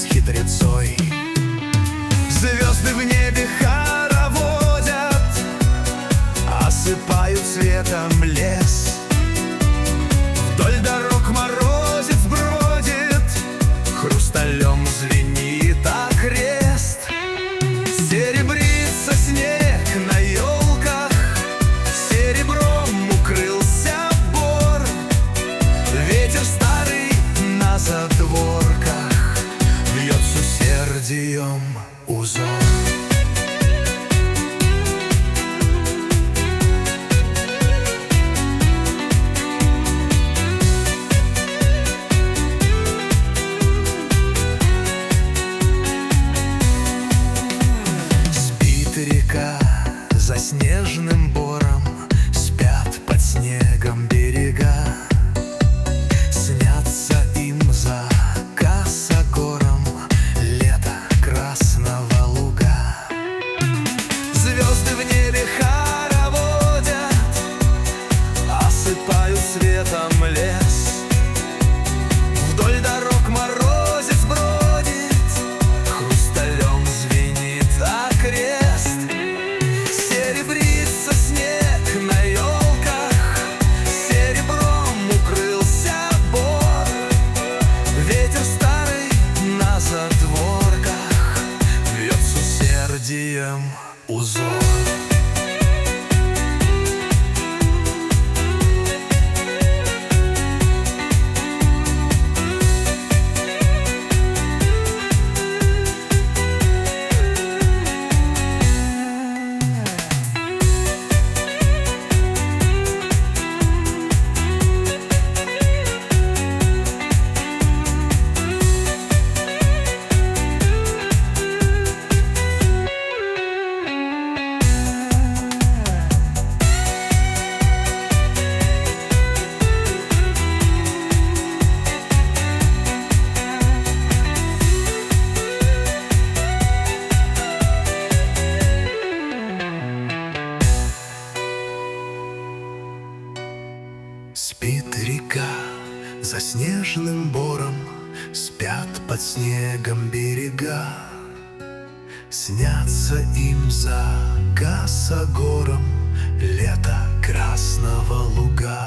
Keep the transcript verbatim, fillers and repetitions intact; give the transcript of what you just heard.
с хитрецой. Звезды в небе хороводят, осыпают светом лес. Вдоль дорог морозец бродит, хрусталем звенит окрест. Серебрится снег на елках, серебром укрылся бор. Ветер старый на задворках вьет с усердием узор. Река за снежным бором, спят под снегом берега. Снятся им за косогором лето красного луга. Звезды в небе хороводят, осыпают светом лес. Вдоль дорог морозец бродит, хрусталем звенит окрест. Серебрится снег на елках, серебром укрылся бор. Ветер старый на задворках вьет с усердием узор. Спит река за снежным бором, спят под снегом берега. Снятся им за косогором лето красного луга.